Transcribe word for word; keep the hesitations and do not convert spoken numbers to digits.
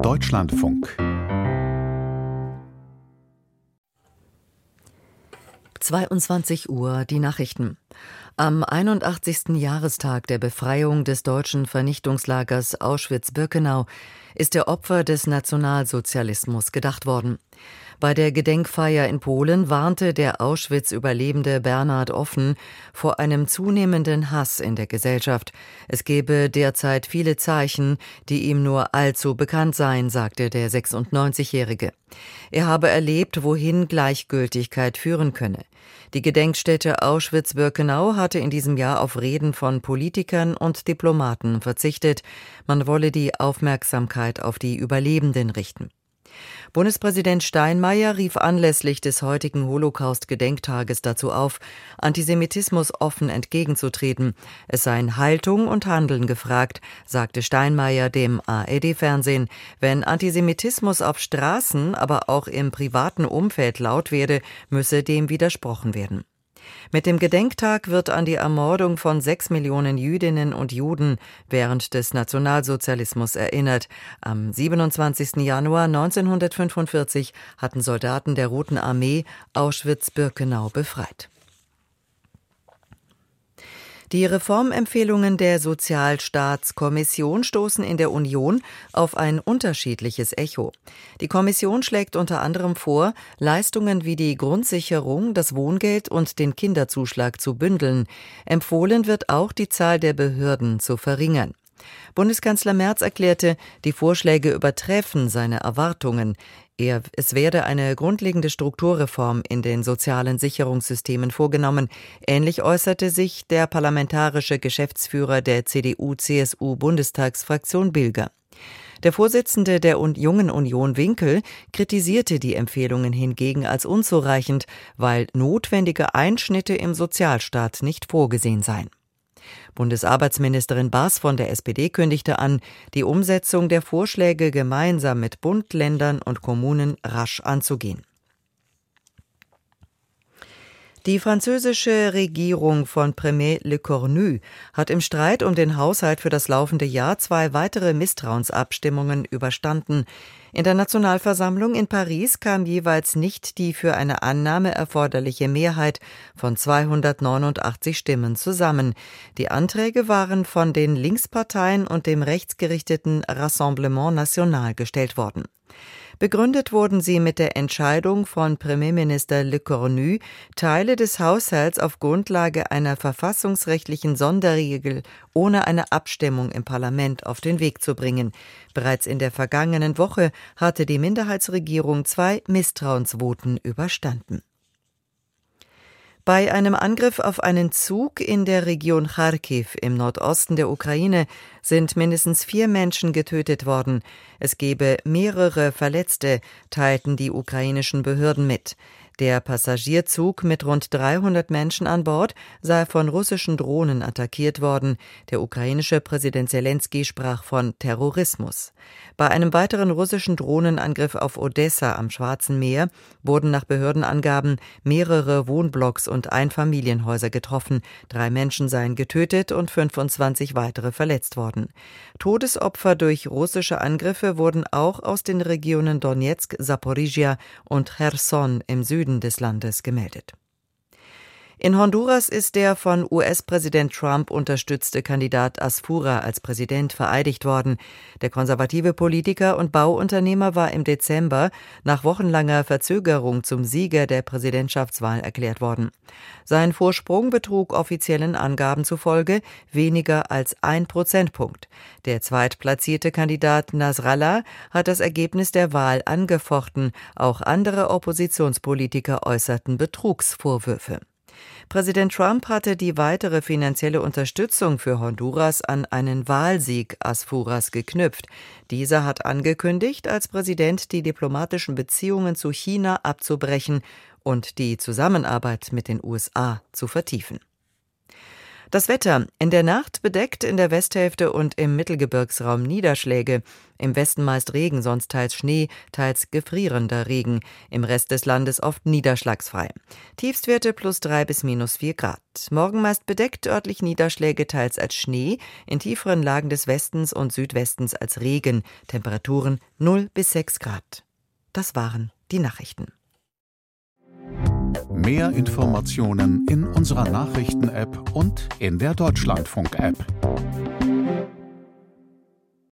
Deutschlandfunk. zweiundzwanzig Uhr, die Nachrichten. Am einundachtzigsten Jahrestag der Befreiung des deutschen Vernichtungslagers Auschwitz-Birkenau ist der Opfer des Nationalsozialismus gedacht worden. Bei der Gedenkfeier in Polen warnte der Auschwitz-Überlebende Bernhard Offen vor einem zunehmenden Hass in der Gesellschaft. Es gebe derzeit viele Zeichen, die ihm nur allzu bekannt seien, sagte der sechsundneunzigjährige. Er habe erlebt, wohin Gleichgültigkeit führen könne. Die Gedenkstätte Auschwitz-Birkenau hatte in diesem Jahr auf Reden von Politikern und Diplomaten verzichtet. Man wolle die Aufmerksamkeit auf die Überlebenden richten. Bundespräsident Steinmeier rief anlässlich des heutigen Holocaust-Gedenktages dazu auf, Antisemitismus offen entgegenzutreten. Es seien Haltung und Handeln gefragt, sagte Steinmeier dem A R D-Fernsehen. Wenn Antisemitismus auf Straßen, aber auch im privaten Umfeld laut werde, müsse dem widersprochen werden. Mit dem Gedenktag wird an die Ermordung von sechs Millionen Jüdinnen und Juden während des Nationalsozialismus erinnert. Am siebenundzwanzigsten Januar neunzehnhundertfünfundvierzig hatten Soldaten der Roten Armee Auschwitz-Birkenau befreit. Die Reformempfehlungen der Sozialstaatskommission stoßen in der Union auf ein unterschiedliches Echo. Die Kommission schlägt unter anderem vor, Leistungen wie die Grundsicherung, das Wohngeld und den Kinderzuschlag zu bündeln. Empfohlen wird auch, die Zahl der Behörden zu verringern. Bundeskanzler Merz erklärte, die Vorschläge übertreffen seine Erwartungen. Er, es werde eine grundlegende Strukturreform in den sozialen Sicherungssystemen vorgenommen. Ähnlich äußerte sich der parlamentarische Geschäftsführer der C D U C S U-Bundestagsfraktion Bilger. Der Vorsitzende der Jungen Union Winkel kritisierte die Empfehlungen hingegen als unzureichend, weil notwendige Einschnitte im Sozialstaat nicht vorgesehen seien. Bundesarbeitsministerin Baas von der S P D kündigte an, die Umsetzung der Vorschläge gemeinsam mit Bund, Ländern und Kommunen rasch anzugehen. Die französische Regierung von Premier Lecornu hat im Streit um den Haushalt für das laufende Jahr zwei weitere Misstrauensabstimmungen überstanden. In der Nationalversammlung in Paris kam jeweils nicht die für eine Annahme erforderliche Mehrheit von zweihundertneunundachtzig Stimmen zusammen. Die Anträge waren von den Linksparteien und dem rechtsgerichteten Rassemblement National gestellt worden. Begründet wurden sie mit der Entscheidung von Premierminister Lecornu, Teile des Haushalts auf Grundlage einer verfassungsrechtlichen Sonderregel ohne eine Abstimmung im Parlament auf den Weg zu bringen. Bereits in der vergangenen Woche hatte die Minderheitsregierung zwei Misstrauensvoten überstanden. Bei einem Angriff auf einen Zug in der Region Charkiw im Nordosten der Ukraine sind mindestens vier Menschen getötet worden. Es gebe mehrere Verletzte, teilten die ukrainischen Behörden mit. Der Passagierzug mit rund dreihundert Menschen an Bord sei von russischen Drohnen attackiert worden. Der ukrainische Präsident Selenskyj sprach von Terrorismus. Bei einem weiteren russischen Drohnenangriff auf Odessa am Schwarzen Meer wurden nach Behördenangaben mehrere Wohnblocks und Einfamilienhäuser getroffen. Drei Menschen seien getötet und fünfundzwanzig weitere verletzt worden. Todesopfer durch russische Angriffe wurden auch aus den Regionen Donezk, Saporizhia und Cherson im Süden des Landes gemeldet. In Honduras ist der von U S-Präsident Trump unterstützte Kandidat Asfura als Präsident vereidigt worden. Der konservative Politiker und Bauunternehmer war im Dezember nach wochenlanger Verzögerung zum Sieger der Präsidentschaftswahl erklärt worden. Sein Vorsprung betrug offiziellen Angaben zufolge weniger als ein Prozentpunkt. Der zweitplatzierte Kandidat Nasrallah hat das Ergebnis der Wahl angefochten. Auch andere Oppositionspolitiker äußerten Betrugsvorwürfe. Präsident Trump hatte die weitere finanzielle Unterstützung für Honduras an einen Wahlsieg Asfuras geknüpft. Dieser hat angekündigt, als Präsident die diplomatischen Beziehungen zu China abzubrechen und die Zusammenarbeit mit den U S A zu vertiefen. Das Wetter: In der Nacht bedeckt, in der Westhälfte und im Mittelgebirgsraum Niederschläge. Im Westen meist Regen, sonst teils Schnee, teils gefrierender Regen. Im Rest des Landes oft niederschlagsfrei. Tiefstwerte plus drei bis minus vier Grad. Morgen meist bedeckt, örtlich Niederschläge, teils als Schnee, in tieferen Lagen des Westens und Südwestens als Regen. Temperaturen null bis sechs Grad. Das waren die Nachrichten. Mehr Informationen in unserer Nachrichten-App und in der Deutschlandfunk-App.